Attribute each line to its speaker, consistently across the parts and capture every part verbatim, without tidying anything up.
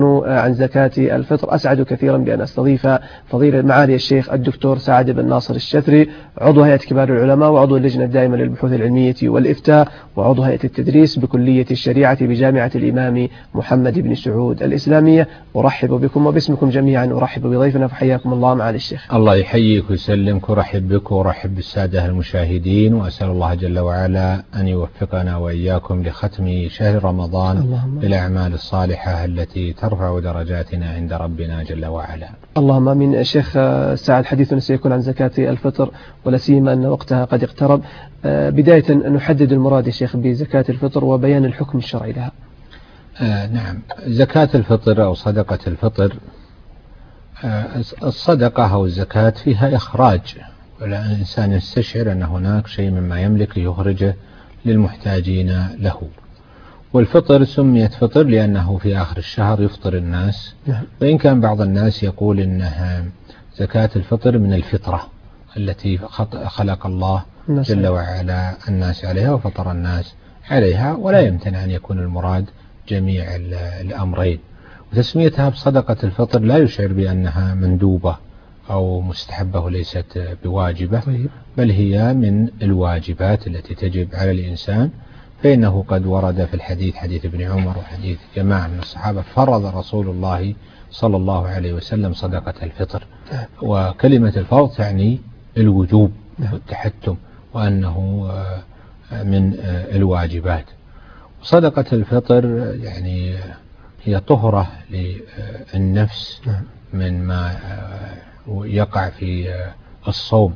Speaker 1: عن زكاة الفطر. أسعد كثيرا بأن أستضيف فضيلة معالي الشيخ الدكتور سعد بن ناصر الشثري، عضو هيئة كبار العلماء وعضو اللجنة الدائمة للبحوث العلمية والإفتاء وعضو هيئة التدريس بكلية الشريعة بجامعة الإمام محمد بن سعود الإسلامية. أرحب بكم وباسمكم جميعا أرحب بضيفنا، فحياكم الله معالي الشيخ.
Speaker 2: الله يحييك ويسلمك، ورحب بك ورحب بالسادة المشاهدين، وأسأل الله جل وعلا أن يوفقنا وإياكم لختم شهر رمضان بالأعمال الصالحة التي ترفع درجاتنا عند ربنا جل وعلا.
Speaker 1: اللهم آمين. شيخ سعد، حديثنا سيكون عن زكاة الفطر ولا سيما أن وقتها قد اقترب. بداية نحدد المراد يا شيخ بزكاة الفطر وبيان الحكم الشرعي لها.
Speaker 2: آه نعم، زكاة الفطر أو صدقة الفطر، آه الصدقة أو الزكاة فيها إخراج، والإنسان يستشعر أن هناك شيء مما يملك يخرجه للمحتاجين له. والفطر سميت فطر لأنه في آخر الشهر يفطر الناس، وإن كان بعض الناس يقول إنها زكاة الفطر من الفطرة التي خلق الله جل وعلا الناس عليها وفطر الناس عليها، ولا يمتنع أن يكون المراد جميع الأمرين. وتسميتها بصدقة الفطر لا يشعر بأنها مندوبة أو مستحبة وليست بواجبة، بل هي من الواجبات التي تجب على الإنسان، فإنه قد ورد في الحديث حديث ابن عمر وحديث جماعة من الصحابة فرض رسول الله صلى الله عليه وسلم صدقة الفطر، وكلمة الفرض تعني الوجوب والتحتم، وأنه من الواجبات. صدقة الفطر يعني هي طهرة للنفس من ما يقع في الصوم،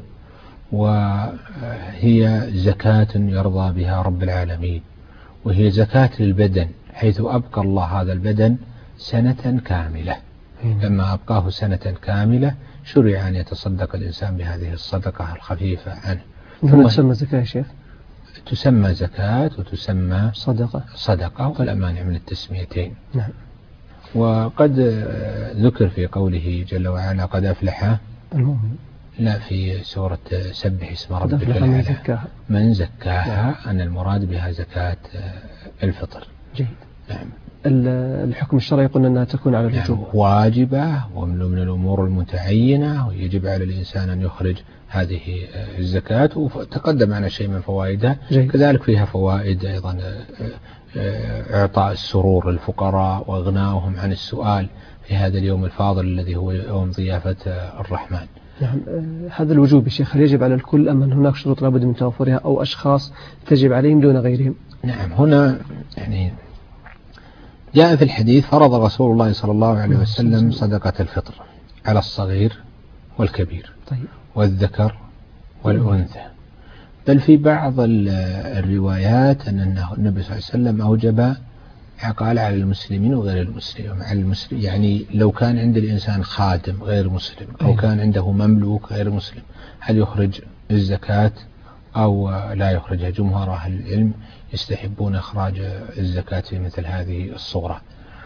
Speaker 2: وهي زكاة يرضى بها رب العالمين، وهي زكاة للبدن، حيث أبقى الله هذا البدن سنة كاملة. لما أبقاه سنة كاملة شرع أن يتصدق الإنسان بهذه الصدقة الخفيفة عنه.
Speaker 1: ثم تسمى زكاة يا شيخ؟
Speaker 2: تسمى زكاة وتسمى
Speaker 1: صدقة
Speaker 2: صدقة ولا مانع من التسميتين.
Speaker 1: نعم.
Speaker 2: وقد ذكر في قوله جل وعلا قد أفلح
Speaker 1: المؤمن،
Speaker 2: لا في سورة سبح اسم ربك
Speaker 1: من زكاها
Speaker 2: من زكاها أن المراد بها زكاة الفطر.
Speaker 1: جيد.
Speaker 2: نعم.
Speaker 1: الحكم الشرعي قلنا أنها تكون على الوجوب،
Speaker 2: نعم، واجبة ومن الأمور المتعينة، ويجب على الإنسان أن يخرج هذه الزكاة، وتقدم معنا شيء من فوائدها.
Speaker 1: جيد.
Speaker 2: كذلك فيها فوائد أيضا، إعطاء السرور للفقراء وإغناؤهم عن السؤال في هذا اليوم الفاضل الذي هو يوم ضيافة الرحمن.
Speaker 1: نعم. هذا الوجوب يا شيخ هل يجب على الكل أم أن هناك شروط لابد من توفرها أو أشخاص تجب عليهم دون غيرهم؟
Speaker 2: نعم، هنا يعني جاء في الحديث فرض رسول الله صلى الله عليه وسلم صدقة الفطر على الصغير والكبير،
Speaker 1: طيب،
Speaker 2: والذكر والأنثى، بل في بعض الروايات أن النبي صلى الله عليه وسلم أوجب قال على المسلمين وغير المسلمين. على المسلم يعني لو كان عند الإنسان خادم غير مسلم أو كان عنده مملوك غير مسلم، هل يخرج الزكاة أو لا يخرجها؟ جمهور أهل العلم يستحبون إخراج الزكاة في مثل هذه الصورة.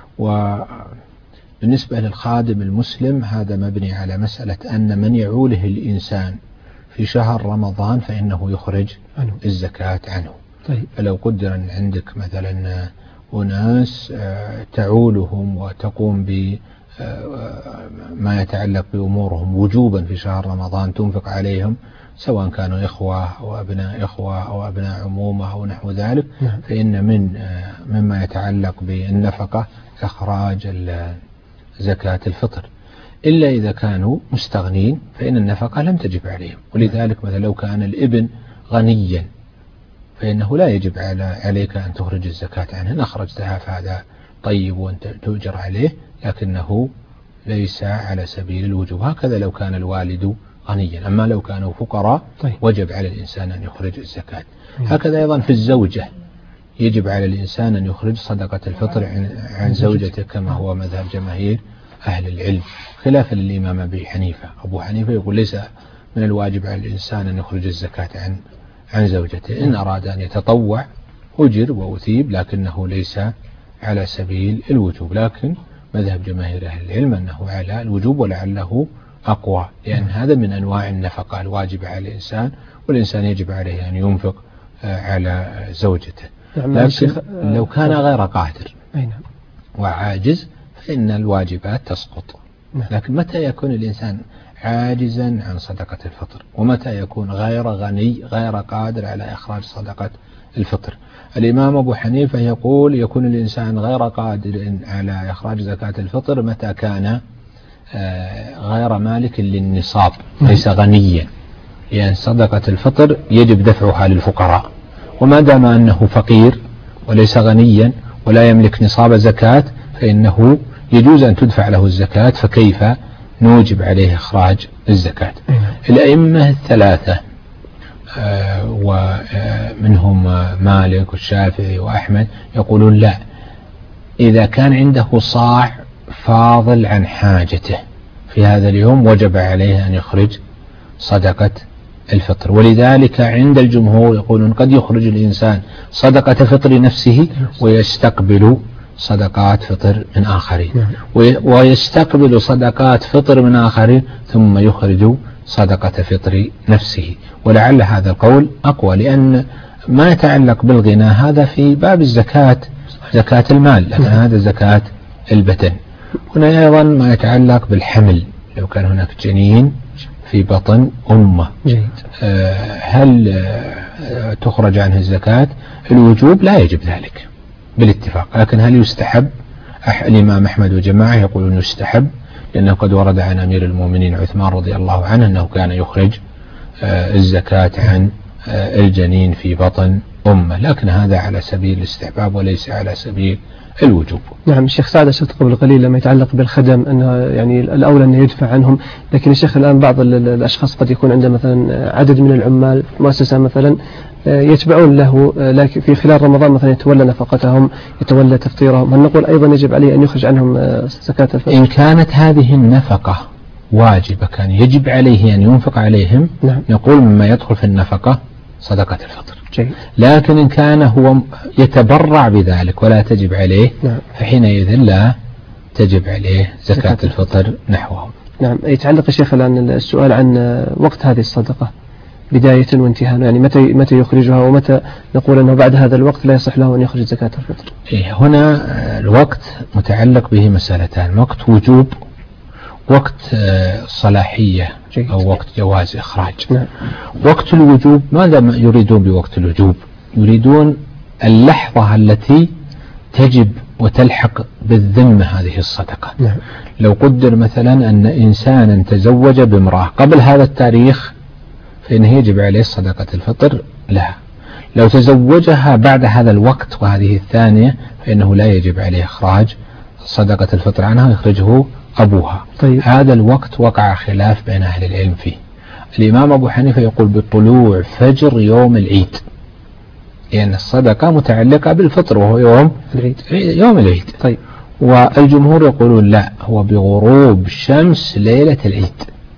Speaker 2: وبالنسبة للخادم المسلم هذا مبني على مسألة أن من يعوله الإنسان في شهر رمضان فإنه يخرج الزكاة عنه.
Speaker 1: طيب.
Speaker 2: فلو قدر أن عندك مثلا أناس تعولهم وتقوم بما يتعلق بأمورهم وجوبا في شهر رمضان، تنفق عليهم سواء كانوا إخوة أو أبناء إخوة أو أبناء عمومة أو نحو ذلك، فإن من مما يتعلق بالنفقة إخراج زكاة الفطر، إلا إذا كانوا مستغنين فإن النفقة لم تجب عليهم. ولذلك مثلا لو كان الابن غنيا فإنه لا يجب على عليك أن تخرج الزكاة عنه، إن أخرجتها فهذا طيب وأنت تؤجر عليه، لكنه ليس على سبيل الوجوب. هكذا لو كان الوالد غنيا، أما لو كانوا فقراء
Speaker 1: طيب.
Speaker 2: وجب على الإنسان أن يخرج الزكاة. هكذا أيضا في الزوجة يجب على الإنسان أن يخرج صدقة الفطر عن, عن زوجته كما هو مذهب جماهير أهل العلم، خلافا للإمام أبي حنيفة. أبو حنيفة يقول ليس من الواجب على الإنسان أن يخرج الزكاة عن عن زوجته، إن أراد أن يتطوع أجر وأثيب، لكنه ليس على سبيل الوجوب. لكن مذهب جماهير أهل العلم أنه على الوجوب، ولعله أقوى، لأن هذا من أنواع النفقة الواجبة على الإنسان، والإنسان يجب عليه أن ينفق على زوجته. لكن لو كان غير قادر وعاجز فإن الواجبات تسقط. لكن متى يكون الإنسان عاجزا عن صدقة الفطر، ومتى يكون غير غني غير قادر على إخراج صدقة الفطر؟ الإمام أبو حنيفة يقول يكون الإنسان غير قادر على إخراج زكاة الفطر متى كان غير مالك للنصاب، ليس غنيا، لأن صدقة الفطر يجب دفعها للفقراء، وما دام أنه فقير وليس غنيا ولا يملك نصاب زكاة فإنه يجوز أن تدفع له الزكاة، فكيف نوجب عليه إخراج الزكاة؟ الأئمة الثلاثة ومنهم مالك والشافعي وأحمد يقولون لا، إذا كان عنده صاع فاضل عن حاجته في هذا اليوم وجب عليه أن يخرج صدقة الفطر. ولذلك عند الجمهور يقولون قد يخرج الإنسان صدقة فطر نفسه ويستقبل صدقات فطر من آخرين، ويستقبل صدقات فطر من آخرين ثم يخرج صدقة فطر نفسه. ولعل هذا القول أقوى، لأن ما يتعلق بالغنى هذا في باب الزكاة، زكاة المال، لكن هذا زكاة البدن. هنا أيضا ما يتعلق بالحمل، لو كان هناك جنين في بطن أمه هل تخرج عنه الزكاة؟ الوجوب لا يجب ذلك بالاتفاق، لكن هل يستحب؟ الإمام أحمد وجماعة يقولون يستحب، لأنه قد ورد عن أمير المؤمنين عثمان رضي الله عنه أنه كان يخرج الزكاة عن الجنين في بطن أمه، لكن هذا على سبيل الاستحباب وليس على سبيل الوجوب.
Speaker 1: نعم. الشيخ سعد أشرت قبل قليل لما يتعلق بالخدم أنه يعني الأولى أنه يدفع عنهم، لكن الشيخ الآن بعض الأشخاص قد يكون عنده مثلا عدد من العمال مؤسسة مثلا يتبعون له، لكن في خلال رمضان مثلا يتولى نفقتهم، يتولى تفطيرهم، هل نقول أيضا يجب عليه أن يخرج عنهم زكاة الفطر؟
Speaker 2: إن كانت هذه النفقة واجبة كان يجب عليه أن ينفق عليهم، نعم. نقول مما يدخل في النفقة صدقة الفطر.
Speaker 1: جيد.
Speaker 2: لكن إن كان هو يتبرع بذلك ولا تجب عليه، نعم. فحينئذ لا تجب عليه زكاة الفطر نحوهم.
Speaker 1: نعم. يتعلق يا شيخ الآن السؤال عن وقت هذه الصدقة بداية وانتهاء، يعني متى متى يخرجها ومتى نقول أنه بعد هذا الوقت لا يصح له أن يخرج زكاة الفطر؟
Speaker 2: إيه، هنا الوقت متعلق به مسألتان: وقت وجوب، وقت صلاحية
Speaker 1: جيد.
Speaker 2: أو وقت جواز إخراج.
Speaker 1: نعم.
Speaker 2: وقت الوجوب ماذا يريدون بوقت الوجوب؟ يريدون اللحظة التي تجب وتلحق بالذمة هذه الصدقة.
Speaker 1: نعم.
Speaker 2: لو قدر مثلا أن إنسانا تزوج بامرأة قبل هذا التاريخ فإنه يجب عليه صدقة الفطر لها. لو تزوجها بعد هذا الوقت وهذه الثانية فإنه لا يجب عليه إخراج صدقة الفطر عنها، يخرجه أبوها.
Speaker 1: طيب.
Speaker 2: هذا الوقت وقع خلاف بين أهل العلم فيه. الإمام أبو حنيفة يقول بطلوع فجر يوم العيد، لأن يعني الصدقة متعلقة بالفطر وهو يوم
Speaker 1: العيد.
Speaker 2: يوم العيد.
Speaker 1: طيب.
Speaker 2: والجمهور يقولون لا، هو بغروب شمس ليلة العيد،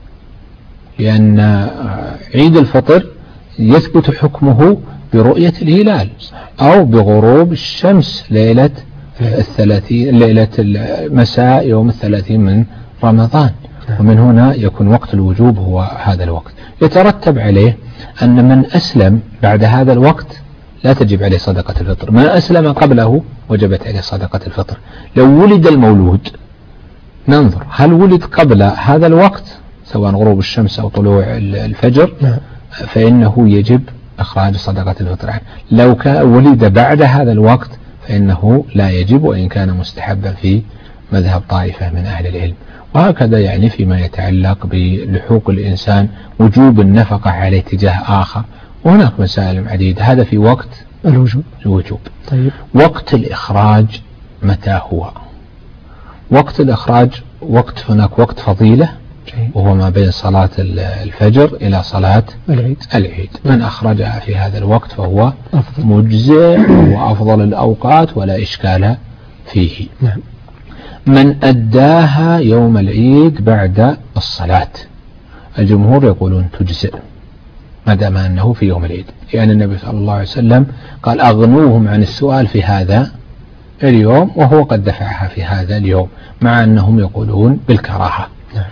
Speaker 2: لأن عيد الفطر يثبت حكمه برؤية الهلال أو بغروب الشمس ليلة الثلاثين، ليلة المساء يوم الثلاثين من رمضان. ومن هنا يكون وقت الوجوب هو هذا الوقت. يترتب عليه أن من أسلم بعد هذا الوقت لا تجب عليه صدقة الفطر، من أسلم قبله وجبت عليه صدقة الفطر. لو ولد المولود ننظر هل ولد قبل هذا الوقت سواء غروب الشمس أو طلوع الفجر فإنه يجب إخراج صدقة الفطر عنه. لو كان ولد بعد هذا الوقت فإنه لا يجب، وإن كان مستحبا في مذهب طائفة من أهل العلم. وهكذا يعني فيما يتعلق بلحوق الإنسان وجوب النفقة على اتجاه آخر، وهناك مسائل عديدة. هذا في وقت
Speaker 1: الوجوب.
Speaker 2: الوجوب.
Speaker 1: طيب.
Speaker 2: وقت الإخراج متى هو؟ وقت الإخراج وقت هناك وقت فضيلة وهو ما بين صلاة الفجر إلى صلاة
Speaker 1: العيد.
Speaker 2: العيد. من أخرجها في هذا الوقت فهو أفضل. مجزئ وأفضل الأوقات ولا إشكال فيه.
Speaker 1: نعم.
Speaker 2: من أداها يوم العيد بعد الصلاة الجمهور يقولون تجزئ ما دام أنه في يوم العيد، لأن يعني النبي صلى الله عليه وسلم قال أغنوهم عن السؤال في هذا اليوم، وهو قد دفعها في هذا اليوم، مع أنهم يقولون بالكراهة.
Speaker 1: نعم.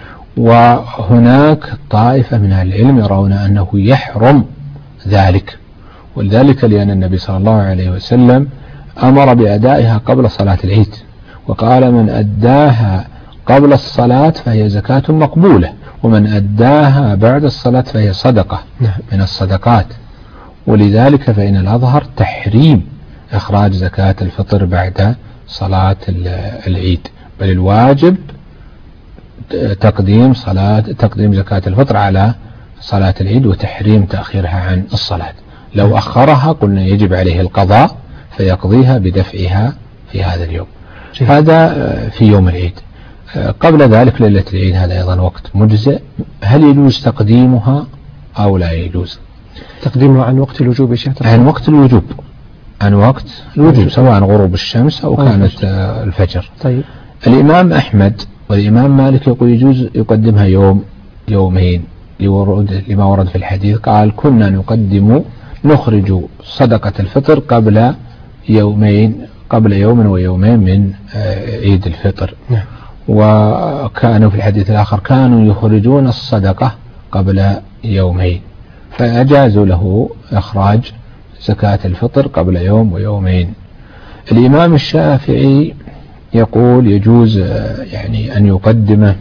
Speaker 2: وهناك طائفة من أهل العلم يرون أنه يحرم ذلك، ولذلك لأن النبي صلى الله عليه وسلم أمر بأدائها قبل صلاة العيد، وقال من أداها قبل الصلاة فهي زكاة مقبولة، ومن أداها بعد الصلاة فهي صدقة من الصدقات. ولذلك فإن الأظهر تحريم إخراج زكاة الفطر بعد صلاة العيد، بل الواجب تقديم صلاة تقديم زكاة الفطر على صلاة العيد وتحريم تأخيرها عن الصلاة. لو أخرها قلنا يجب عليه القضاء فيقضيها بدفعها في هذا اليوم. هذا في يوم العيد. قبل ذلك ليلة العيد هذا أيضا وقت مجزئ. هل يجوز تقديمها أو لا يجوز؟
Speaker 1: تقديمها عن وقت الوجوب شيخ؟
Speaker 2: عن وقت الوجوب، عن وقت الوجوب سواء غروب الشمس أو كانت الفجر.
Speaker 1: طيب.
Speaker 2: الإمام أحمد والإمام مالك يقول يجوز يقدمها يوم يومين لورود لما ورد في الحديث، قال كنا نقدم نخرج صدقة الفطر قبل يومين قبل يوم ويومين من عيد الفطر.
Speaker 1: نعم.
Speaker 2: وكانوا في الحديث الآخر كانوا يخرجون الصدقة قبل يومين، فأجازوا له إخراج زكاة الفطر قبل يوم ويومين. الإمام الشافعي يقول يجوز يعني أن يقدم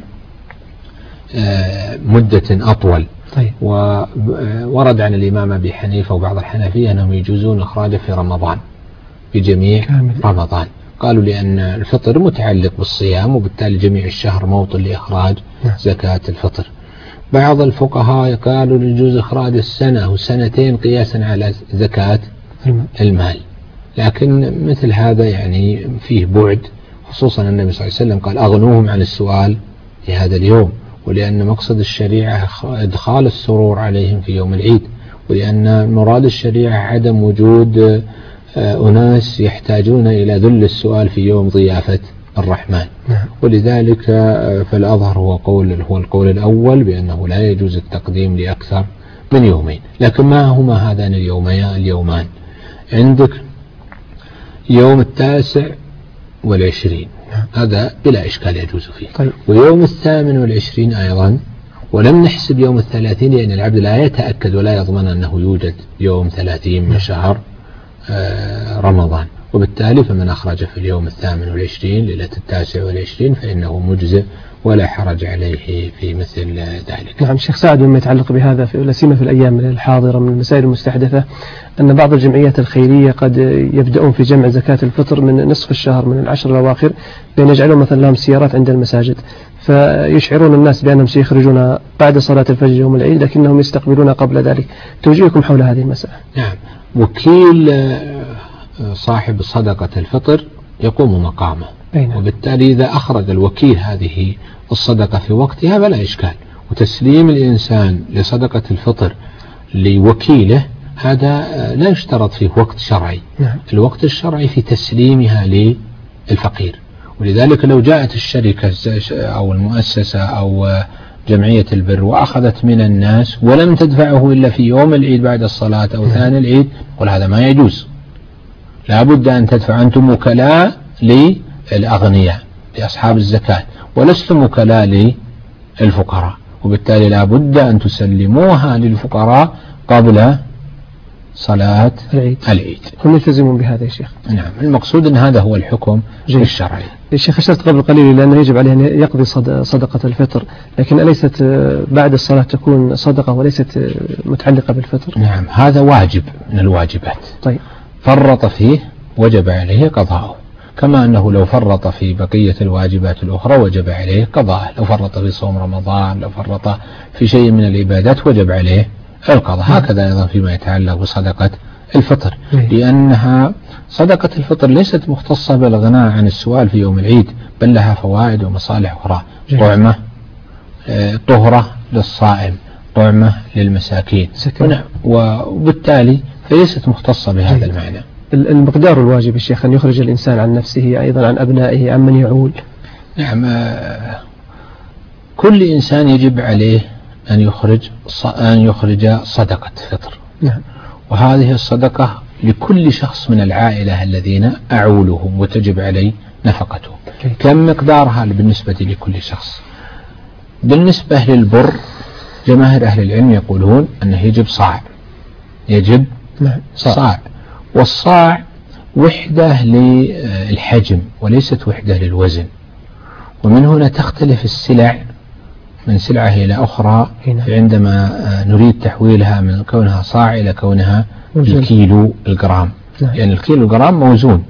Speaker 2: مدة أطول.
Speaker 1: طيب.
Speaker 2: وورد عن الإمام أبي حنيفة وبعض الحنفية أنهم يجوزون إخراجه في رمضان بجميع كامل. رمضان، قالوا لأن الفطر متعلق بالصيام وبالتالي جميع الشهر موطن لإخراج زكاة الفطر. بعض الفقهاء قالوا يجوز إخراج السنة أو سنتين قياسا على زكاة المال، لكن مثل هذا يعني فيه بعد، خصوصا النبي صلى الله عليه وسلم قال أغنوهم عن السؤال في هذا اليوم، ولأن مقصد الشريعة إدخال السرور عليهم في يوم العيد، ولأن مراد الشريعة عدم وجود أناس يحتاجون إلى ذل السؤال في يوم ضيافة الرحمن. ولذلك فالأظهر هو قول هو القول الأول بأنه لا يجوز التقديم لأكثر من يومين. لكن ما هما هذان اليومين اليومان؟ عندك يوم التاسع والعشرين هذا بلا إشكال يجوز فيه.
Speaker 1: طيب.
Speaker 2: ويوم الثامن والعشرين أيضا، ولم نحسب يوم الثلاثين لأن العبد لا يتأكد ولا يضمن أنه يوجد يوم ثلاثين من شهر رمضان، وبالتالي فمن أخرج في اليوم الثامن والعشرين ليلة التاسع والعشرين فإنه مجزئ ولا حرج عليه في مثل ذلك.
Speaker 1: نعم شيخ سعد، مما يتعلق بهذا في لا سيما في الأيام الحاضرة من المسائل المستحدثة أن بعض الجمعيات الخيرية قد يبدأون في جمع زكاة الفطر من نصف الشهر من العشر الأواخر، بأن يجعلون مثلا لهم سيارات عند المساجد فيشعرون الناس بأنهم سيخرجون بعد صلاة الفجر يوم العيد لكنهم يستقبلون قبل ذلك. توجيهكم حول هذه المسألة؟
Speaker 2: نعم، وكيل صاحب صدقة الفطر يقوم مقامه، وبالتالي إذا أخرج الوكيل هذه الصدقة في وقتها فلا إشكال، وتسليم الإنسان لصدقة الفطر لوكيله هذا لا يشترط فيه وقت شرعي.
Speaker 1: نعم.
Speaker 2: الوقت الشرعي في تسليمها للفقير، ولذلك لو جاءت الشركة أو المؤسسة أو جمعية البر وأخذت من الناس ولم تدفعه إلا في يوم العيد بعد الصلاة أو ثاني العيد، قل هذا ما يجوز، لا بد أن تدفع، أنتم وكلاء للأغنياء لأصحاب الزكاة ولستم وكلاء للفقراء، وبالتالي لا بد أن تسلموها للفقراء قبل صلاة العيد. العيد
Speaker 1: هم يلتزمون بهذا يا شيخ؟
Speaker 2: نعم، المقصود أن هذا هو الحكم جيد. الشرعي.
Speaker 1: الشيخ أشرت قبل قليل لأنه يجب عليه أن يقضي صدقة الفطر، لكن أليست بعد الصلاة تكون صدقة وليست متعلقة بالفطر؟
Speaker 2: نعم، هذا واجب من الواجبات.
Speaker 1: طيب.
Speaker 2: فرط فيه وجب عليه قضاءه، كما أنه لو فرط في بقية الواجبات الأخرى وجب عليه قضاءه، لو فرط في صوم رمضان، لو فرط في شيء من العبادات وجب عليه القضاء. هكذا أيضا فيما يتعلق بصدقة الفطر، لأنها صدقة الفطر ليست مختصة بالغناء عن السؤال في يوم العيد، بل لها فوائد ومصالح أخرى، طعمة، طهرة للصائم، طعمة للمساكين، وبالتالي فليست مختصة بهذا المعنى.
Speaker 1: المقدار الواجب الشيخ أن يخرج الإنسان عن نفسه أيضا عن أبنائه عن من يعول؟
Speaker 2: نعم، كل إنسان يجب عليه أن يخرج أن يخرج صدقة فطر.
Speaker 1: نعم.
Speaker 2: وهذه الصدقة لكل شخص من العائلة الذين أعولهم وتجب عليه نفقتهم. كم مقدارها بالنسبة لكل شخص؟ بالنسبة للبر جماهير أهل العلم يقولون أنه يجب صاع، يجب
Speaker 1: نعم.
Speaker 2: صاع، والصاع وحدة للحجم وليست وحدة للوزن، ومن هنا تختلف السلع من سلعة إلى أخرى عندما نريد تحويلها من كونها صاع إلى كونها الكيلو الجرام، يعني يعني الكيلو الجرام موزون،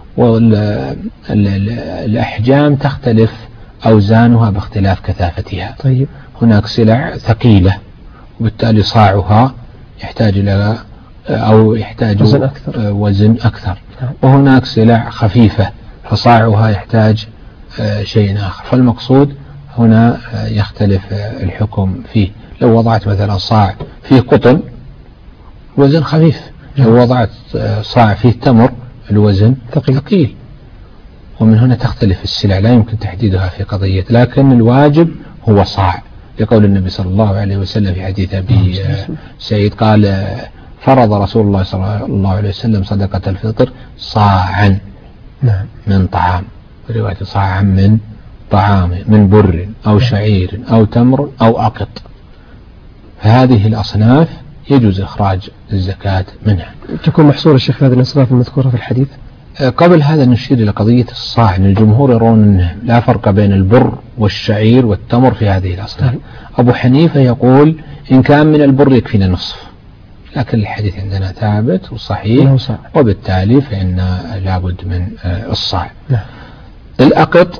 Speaker 2: والأحجام تختلف أوزانها باختلاف كثافتها.
Speaker 1: طيب.
Speaker 2: هناك سلع ثقيلة وبالتالي صاعها يحتاج إلى أو يحتاج
Speaker 1: وزن أكثر,
Speaker 2: وزن أكثر. وهناك سلع خفيفة فصاعها يحتاج شيء آخر. فالمقصود هنا يختلف الحكم فيه. لو وضعت مثلا صاع فيه قطن وزن خفيف، لو وضعت صاع فيه تمر الوزن ثقيل، ومن هنا تختلف السلع، لا يمكن تحديدها في قضية، لكن الواجب هو صاع، لقول النبي صلى الله عليه وسلم في حديث أبي سعيد قال فرض رسول الله صلى الله عليه وسلم صدقة الفطر صاعا من طعام، رواية صاعا من طعام من بر أو شعير أو تمر أو أقط. فهذه الأصناف يجوز إخراج الزكاة منها.
Speaker 1: تكون محصورة الشيخ في هذه الأصناف المذكورة في الحديث.
Speaker 2: قبل هذا نشير إلى قضية الصاع، أن الجمهور يرون أنه لا فرق بين البر والشعير والتمر في هذه الأصناف. أبو حنيفة يقول إن كان من البر يكفينا نصف، لكن الحديث عندنا ثابت وصحيح، وبالتالي فإن لابد من الصاع. الأقط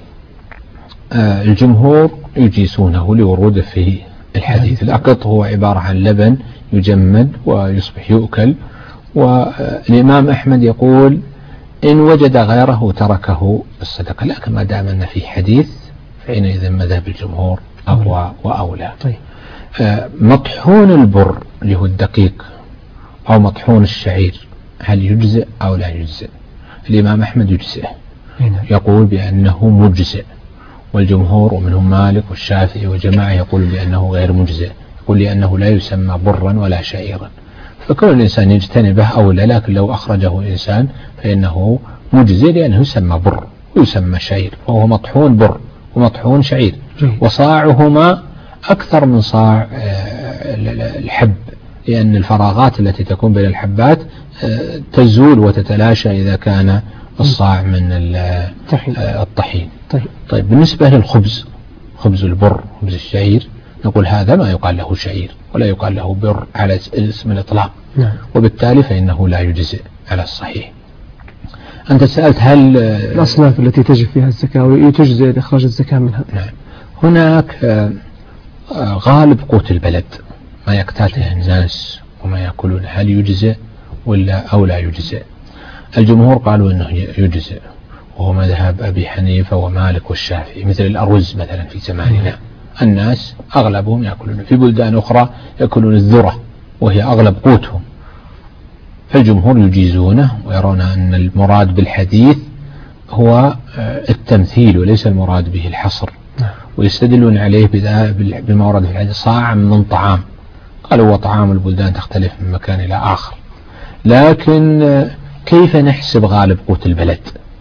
Speaker 2: الجمهور يجيسونه لوروده في الحديث. الأقط هو عبارة عن لبن يجمد ويصبح يؤكل، والإمام أحمد يقول إن وجد غيره تركه الصدقة، لكن ما دام أن في حديث فإنئذ مذهب الجمهور أقوى وأولى.
Speaker 1: طيب.
Speaker 2: مطحون البر اللي هو الدقيق أو مطحون الشعير هل يجزئ أو لا يجزئ؟ الإمام أحمد يجزئ، يقول بأنه مجزئ، والجمهور ومنهم مالك والشافعي وجماعة يقول بأنه غير مجزئ، يقول لأنه لا يسمى برا ولا شعيرا، فكل الإنسان يجتنبه أولى، لكن لو أخرجه إنسان فإنه مجزئ لأنه يسمى بر ويسمى شعير، وهو مطحون بر ومطحون شعير، وصاعهما أكثر من صاع الحب، لأن الفراغات التي تكون بين الحبات تزول وتتلاشى إذا كان الصاع من الطحين.
Speaker 1: طيب.
Speaker 2: طيب بالنسبة للخبز، خبز البر خبز الشعير، نقول هذا ما يقال له شعير ولا يقال له بر على اسم الإطلاق،
Speaker 1: نعم.
Speaker 2: وبالتالي فإنه لا يجزئ على الصحيح. أنت سألت هل
Speaker 1: الأصناف التي تجب فيها الزكاة وتجزئ إخراج الزكاة منها؟
Speaker 2: نعم. هناك غالب قوت البلد ما يقتاته الناس وما يأكلون، هل يجزئ ولا أو لا يجزئ؟ الجمهور قالوا أنه يجزئ، وهو مذهب أبي حنيفة ومالك والشافعي. مثل الأرز مثلا في زماننا الناس أغلبهم يأكلون، في بلدان أخرى يأكلون الذرة وهي أغلب قوتهم، فالجمهور يجيزونه ويرون أن المراد بالحديث هو التمثيل وليس المراد به الحصر، ويستدلون عليه بما ورد في الحديث صاعا من طعام، قالوا وطعام البلدان تختلف من مكان إلى آخر، لكن كيف نحسب غالب قوت البلد؟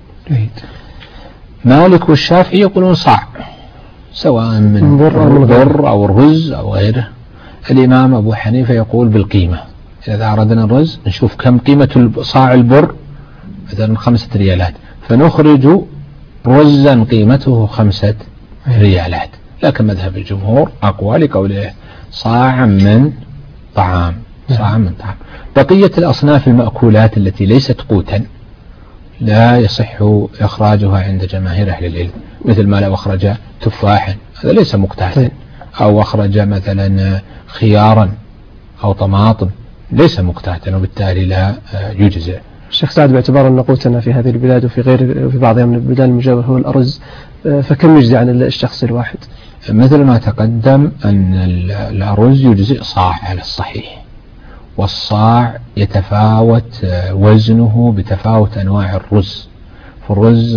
Speaker 2: مالك والشافعي يقولون صاع سواء من بر أو الرز أو غيره. الإمام أبو حنيفة يقول بالقيمة، إذا أردنا الرز نشوف كم قيمة صاع البر، مثلا خمسة ريالات، فنخرج رزا قيمته خمسة ريالات، لكن مذهب الجمهور أقوى لقوله صاعا من طعام، صاعا من طعام. بقية الأصناف المأكولات التي ليست قوتا لا يصح إخراجها عند جماهير أهل العلم، مثل ما لو أخرج تفاحا هذا ليس مقتاتا، أو أخرج مثلا خيارا أو طماطم ليس مقتاتا، وبالتالي لا يجزئ.
Speaker 1: الشيخ سعد، باعتبار أن قوتنا في هذه البلاد وفي غير وفي بعضها من البلدان المجاورة هو الأرز، فكم يجزي عن الشخص الواحد؟
Speaker 2: مثل ما تقدم أن الأرز يجزئ صاع على الصحيح، والصاع يتفاوت وزنه بتفاوت أنواع الرز، فالرز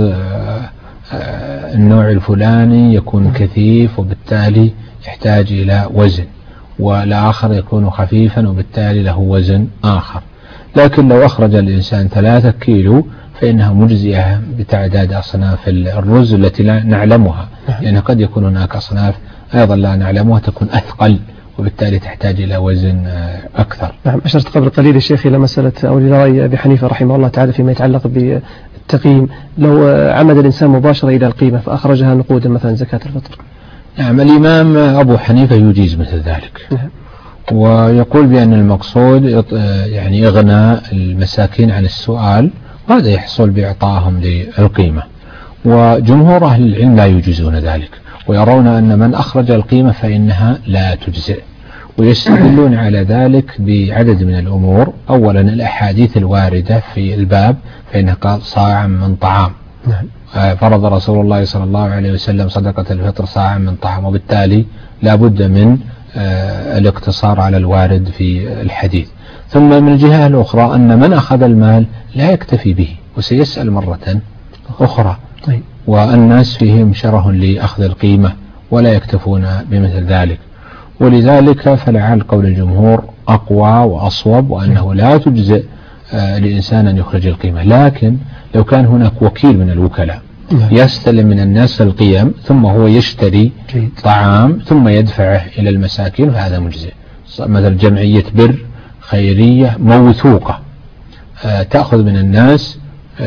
Speaker 2: النوع الفلاني يكون كثيف وبالتالي يحتاج إلى وزن، والآخر يكون خفيفا وبالتالي له وزن آخر. لكن لو أخرج الإنسان ثلاثة كيلو فإنها مجزئة بتعداد أصناف الرز التي لا نعلمها، لأن يعني قد يكون هناك أصناف أيضا لا نعلمها تكون أثقل وبالتالي تحتاج إلى وزن أكثر.
Speaker 1: نعم، أشرت قبل قليل الشيخ إلى مسألة أو إلى رأي أبي حنيفة رحمه الله تعالى فيما يتعلق بالتقييم، لو عمد الإنسان مباشرة إلى القيمة فأخرجها نقودا مثلا زكاة الفطر.
Speaker 2: نعم، الإمام أبو حنيفة يجيز مثل ذلك. نعم. ويقول بأن المقصود يعني إغناء المساكين عن السؤال، وهذا يحصل بإعطائهم للقيمة. وجمهور أهل العلم لا يجيزون ذلك، ويرون أن من أخرج القيمة فإنها لا تجزئ، ويستدلون على ذلك بعدد من الأمور. أولا الأحاديث الواردة في الباب، فإنه قال صاعا من طعام. نعم. فرض رسول الله صلى الله عليه وسلم صدقة الفطر صاعا من طعام، وبالتالي لا بد من الاقتصار على الوارد في الحديث. ثم من الجهة الأخرى أن من أخذ المال لا يكتفي به وسيسأل مرة أخرى. طيب. والناس فيهم شره لأخذ القيمة ولا يكتفون بمثل ذلك، ولذلك فلعل قول الجمهور أقوى وأصوب، وأنه لا تجزئ لإنسان أن يخرج القيمة. لكن لو كان هناك وكيل من الوكلاء يستلم من الناس القيم ثم هو يشتري طعام ثم يدفعه إلى المساكين فهذا مجزئ. مثل جمعية بر خيرية موثوقة تأخذ من الناس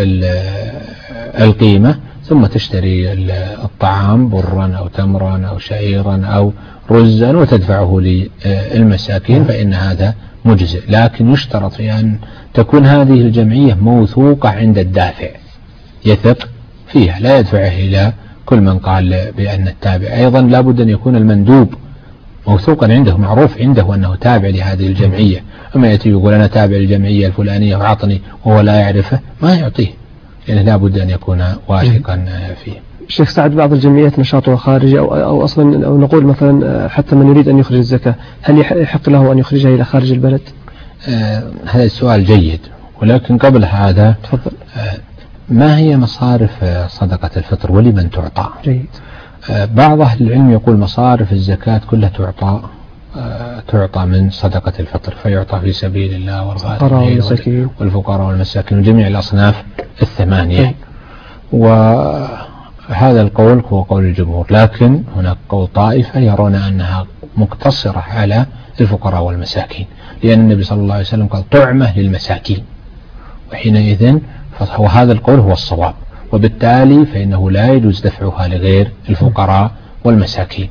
Speaker 2: القيمة ثم تشتري الطعام برا أو تمرا أو شعيرا أو رزا وتدفعه للمساكين فإن هذا مجزئ. لكن يشترط في أن تكون هذه الجمعية موثوقة عند الدافع، يثق فيها، لا يدفعه إلى كل من قال بأن التابع. أيضا لا بد أن يكون المندوب موثوقا عنده، معروف عنده أنه تابع لهذه الجمعية. أما يأتي يقول أنا تابع للجمعية الفلانية وعطني وهو لا يعرفه، ما يعطيه، لأنه يعني لا بد أن يكون واثقا فيه.
Speaker 1: شيخ سعد، بعض الجمعيات نشاطها خارجي أو, أو أصلا أو نقول مثلا حتى من يريد أن يخرج الزكاة هل يحق له أن يخرجها إلى خارج البلد؟
Speaker 2: آه هذا السؤال جيد، ولكن قبل هذا تفضل. آه ما هي مصارف صدقة الفطر ولمن تعطى؟ جيد. آه بعض أهل العلم يقول مصارف الزكاة كلها تعطى آه تعطى من صدقة الفطر، فيعطى في سبيل الله والغارمين والفقراء والمساكين وجميع الأصناف الثمانية. جيد. وهذا القول هو قول الجمهور، لكن هناك قول طائفة يرون أنها مقتصرة على الفقراء والمساكين، لأن النبي صلى الله عليه وسلم قال طعمة للمساكين، وحينئذ وهذا القول هو الصواب، وبالتالي فإنه لا يجوز دفعها لغير الفقراء والمساكين،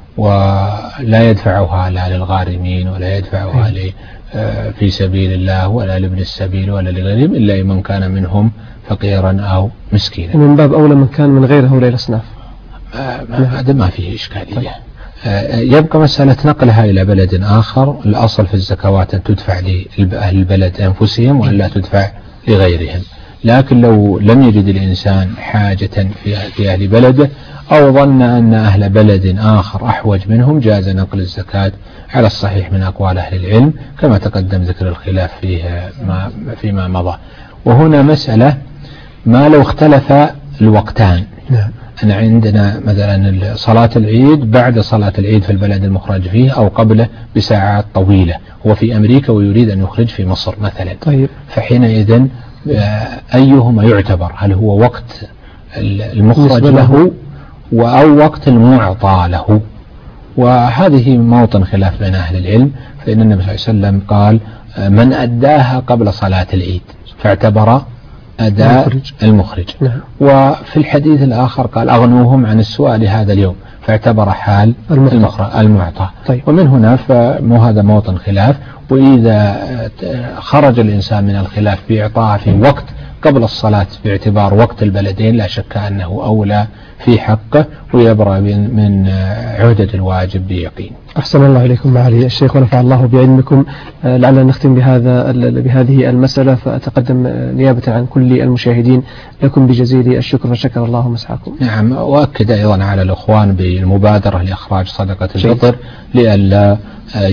Speaker 2: ولا يدفعها لا للغارمين ولا يدفعها في سبيل الله ولا لابن السبيل ولا لغيرهم إلا من كان منهم فقيرا أو مسكينا.
Speaker 1: من باب أولى من كان من غير هؤلاء الأصناف.
Speaker 2: هذا ما فيه إشكالية. يبقى مسألة نقلها إلى بلد آخر، الأصل في الزكوات أن تدفع لأهل البلد أنفسهم وأن لا تدفع لغيرهم. لكن لو لم يجد الإنسان حاجة في أهل بلده أو ظن أن أهل بلد آخر أحوج منهم جاز نقل الزكاة على الصحيح من أقوال أهل العلم، كما تقدم ذكر الخلاف فيه ما فيما مضى. وهنا مسألة ما لو اختلف الوقتان. نعم. أنا عندنا مثلا صلاة العيد بعد صلاة العيد في البلد المخرج فيه أو قبله بساعات طويلة، هو في أمريكا ويريد أن يخرج في مصر مثلا. طيب. فحينئذ أيهما يعتبر؟ هل هو وقت المخرج له أو وقت المعطى له؟ وهذه موطن خلاف بين أهل العلم، فإن النبي صلى الله عليه وسلم قال من أداها قبل صلاة العيد فاعتبر أداء المخرج, المخرج. نعم. وفي الحديث الآخر قال أغنوهم عن السؤال هذا اليوم فاعتبر حال المعطى, المعطى. طيب. ومن هنا فمو هذا موطن خلاف، وإذا خرج الإنسان من الخلاف بإعطاء في وقت قبل الصلاة باعتبار وقت البلدين لا شك أنه أولى في حقه ويبرأ من عهدة الواجب بيقين.
Speaker 1: أحسن الله إليكم معالي الشيخ ونفع الله بعلمكم. لعلنا نختم بهذا بهذه المسألة، فأتقدم نيابة عن كل المشاهدين لكم بجزيل الشكر فشكر الله مسعاكم.
Speaker 2: نعم، وأكد أيضا على الأخوان بالمبادرة لإخراج صدقة الفطر لئلا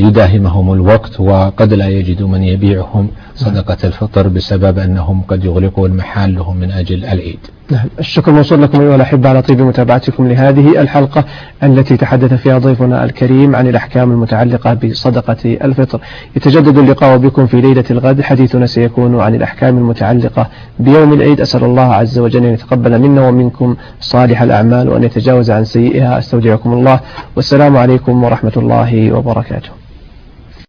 Speaker 2: يداهمهم الوقت، وقد لا يجدوا من يبيعهم صدقة الفطر بسبب أنهم قد يغلقوا يكون محله من أجل العيد.
Speaker 1: نعم، الشكر موصول لكم أيها الأحبة على طيب متابعتكم لهذه الحلقة التي تحدث فيها ضيفنا الكريم عن الأحكام المتعلقة بصدقة الفطر. يتجدد اللقاء بكم في ليلة الغد، حديثنا سيكون عن الأحكام المتعلقة بيوم العيد. أسأل الله عز وجل أن يتقبل منا ومنكم صالح الأعمال وأن يتجاوز عن سيئها. أستودعكم الله، والسلام عليكم ورحمة الله وبركاته.